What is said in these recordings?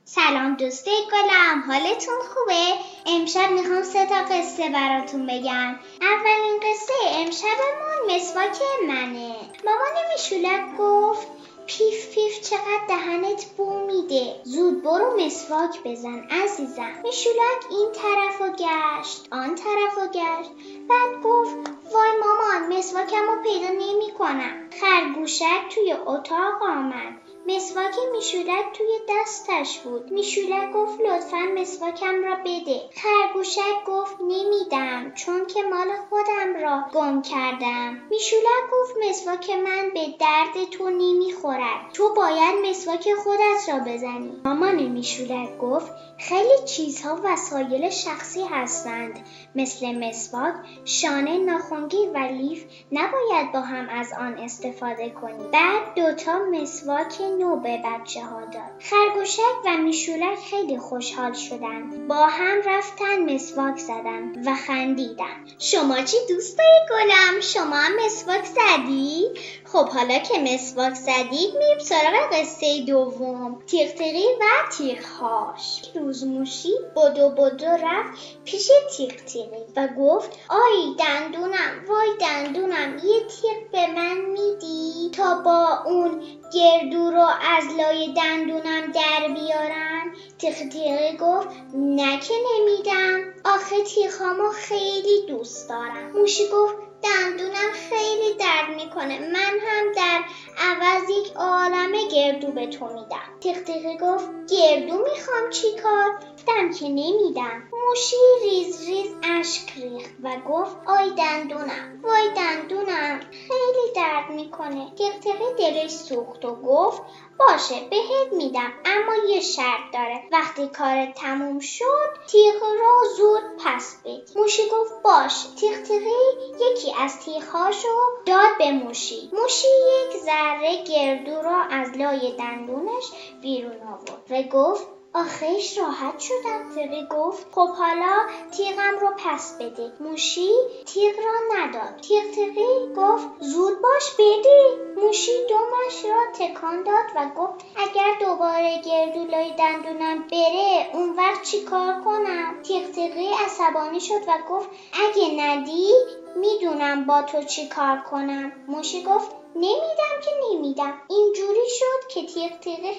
سلام دوستای گلم، حالتون خوبه؟ امشب میخوام 3 قصه براتون بگم. اولین قصه امشبمون مسواک منه. مامان میشولک گفت پیف پیف چقدر دهنت بو میده، زود برو مسواک بزن عزیزم. میشولک این طرفو گشت آن طرفو گشت، بعد گفت وای مامان مسواکمو پیدا نمی کنم. خرگوشک توی اتاق آمد. مسواک میشولک توی دستش بود. میشولک گفت لطفاً مسواکم را بده. خرگوشک گفت نمیدم چون که مال خودم را گم کردم. میشولک گفت مسواک من به درد تو نمیخورد، تو باید مسواک خودت را بزنی. مامان میشولک گفت خیلی چیزها وسایل شخصی هستند، مثل مسواک، شانه، ناخنگیر و لیف نباید با هم از آن استفاده کنی. بعد 2 مسواک نو به بچه ها داد. خرگوشک و میشولک خیلی خوشحال شدن. با هم رفتن مسواک زدن و خندیدن. شما چی دوستای گلم؟ شما هم مسواک زدی؟ خب حالا که مسواک زدید میریم سراغ قصه دوم، تیغ‌تیغی و تیغ‌هاش. روز موشی بدو رفت پیش تیغ‌تیغی و گفت آی دندونم، وای دندونم، یه تیغ به من میدی تا با اون گردو رو از لای دندونم در بیارم؟ تیغ‌تیغی گفت نه که نمیدم، آخه تیغ‌هامو خیلی دوست دارم. موشی گفت دندونم خیلی درد میکنه، من هم در عوض یک عالمه گردو به تو میدم. تیغ‌تیغی گفت گردو میخوام چی کار؟ دم که نمیدم. موشی ریز اشک ریخت و گفت آی دندونم، وای دندونم، خیلی درد میکنه. تیغ‌تیغی دلش سوخت و گفت باشه بهت میدم، اما یه شرط داره، وقتی کارت تموم شد تیغ رو زود پس بدی. موشی گفت باش. تیغ‌تیغی یکی از تیغ‌هاشو داد به موشی. موشی یک ذره گردو را از لای دندونش بیرون آورد و گفت آخیش راحت شدم. تیغی گفت خب حالا تیغم رو پس بده. موشی تیغ را نداد. تیغ‌تیغی گفت زود باش بده. موشی دمش را تکان داد و گفت اگر دوباره گردو لای دندونم بره اون وقت چی کار کنم؟ تیغ‌تیغی عصبانی شد و گفت اگه ندی میدونم با تو چی کار کنم. موشی گفت نمیدم که نمیدم. اینجوری شد که تیغ‌تیغی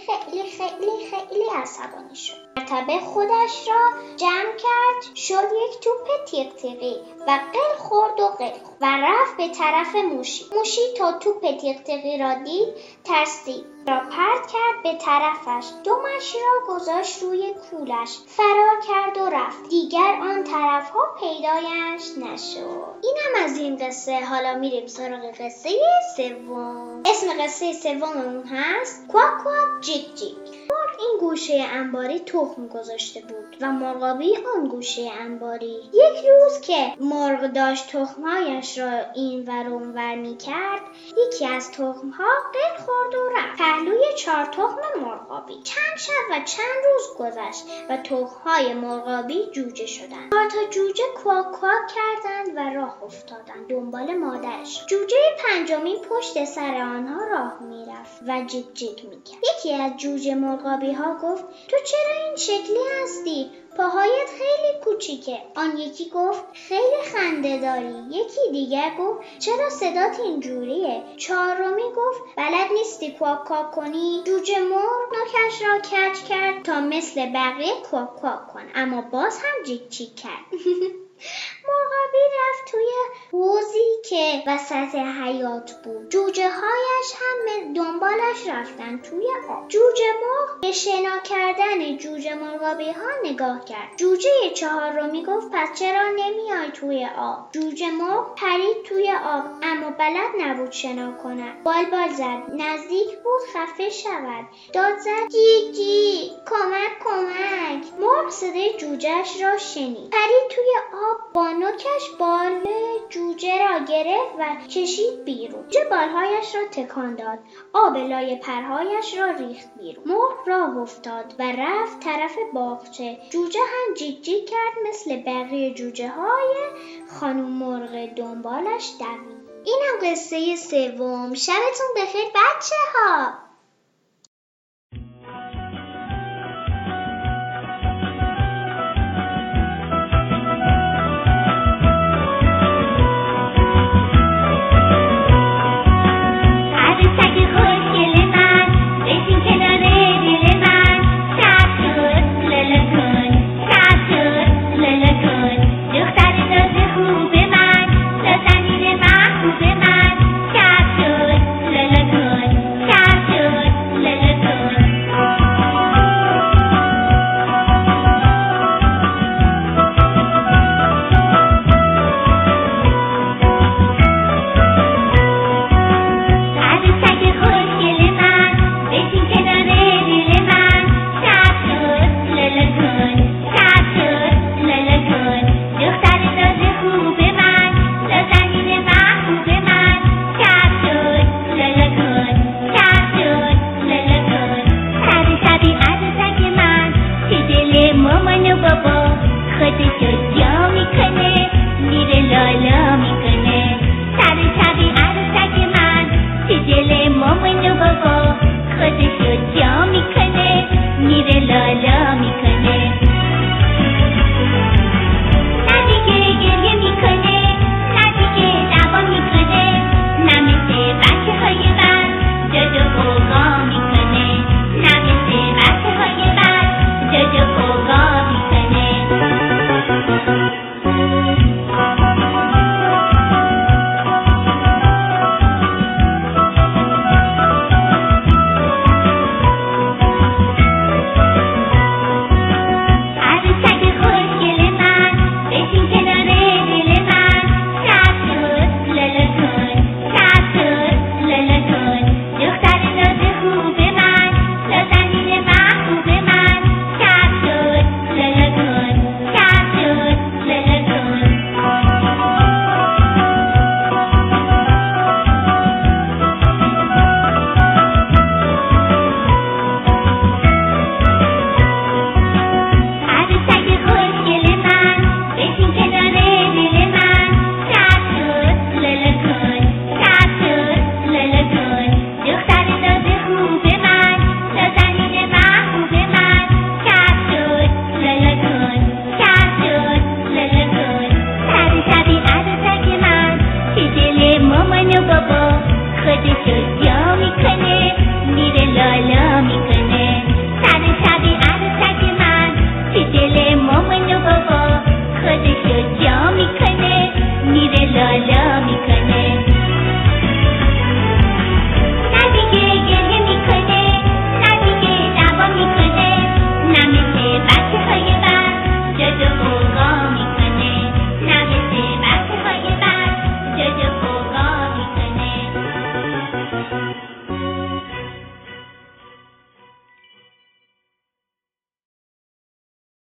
خیلی عصبانی شد. مرتبه خودش را جمع کرد، شد یک توپ تیغ‌تیغی و قل خورد و رفت به طرف موشی. موشی تا توپ تیغ‌تیغی را دید ترسید، را پرت کرد به طرفش، دمش را گذاشت روی کولش، فرار کرد و رفت. دیگر آن طرف ها پیدایش نشد. اینم از این قصه. حالا میریم سراغ قصه سوم. اسم قصه سوممون هست کواک کواک جیک جیک. این گوشه انباری تخم گذاشته بود و مرغابی آن گوشه انباری. یک روز که مرغ داشت تخمهایش را این ور اون ور می کرد، یکی از تخمها قل خورد و رفت پهلوی 4 تخم مرغابی. چند شب و چند روز گذشت و تخمهای مرغابی جوجه شدند. 4 تا جوجه کواک کواک کردند و راه افتادند دنبال مادرش. جوجه 5مین پشت سر آنها راه می رفت و جیک جیک می کرد. یکی از جوجه مرغابی ها گفت تو چرا این شکلی هستی؟ پاهایت خیلی کوچیکه. آن یکی گفت خیلی خنده داری. یکی دیگر گفت چرا صدات اینجوریه؟ 4می گفت بلد نیستی کواک کواک کنی؟ جوجه مرغ نوکش را کج کرد تا مثل بقیه کواک کواک کنه، اما باز هم جیک جیک کرد. مرغابی رفت توی حوضی که وسط حیاط بود. جوجه هایش هم دنبالش رفتن توی آب. جوجه مرغ به شنا کردن جوجه مرغابی ها نگاه کرد. جوجه 4می گفت پس چرا نمیای توی آب؟ جوجه مرغ پرید توی آب اما بلد نبود شنا کند. بال زد، نزدیک بود خفه شود. داد زد جیک جیک، کمک. مرغ صدای جوجهش را شنید. پرید توی آب، با نوکش بال جوجه را گرفت و کشید بیرون. جوجه بالهایش را تکان داد، آب لای پرهایش را ریخت بیرون. مرغ راه افتاد و رفت طرف باغچه. جوجه هم جیک جیک کرد مثل بقیه جوجه های خانم مرغ دنبالش دوید. اینم قصه سوم. شبتون بخیر بچه ها.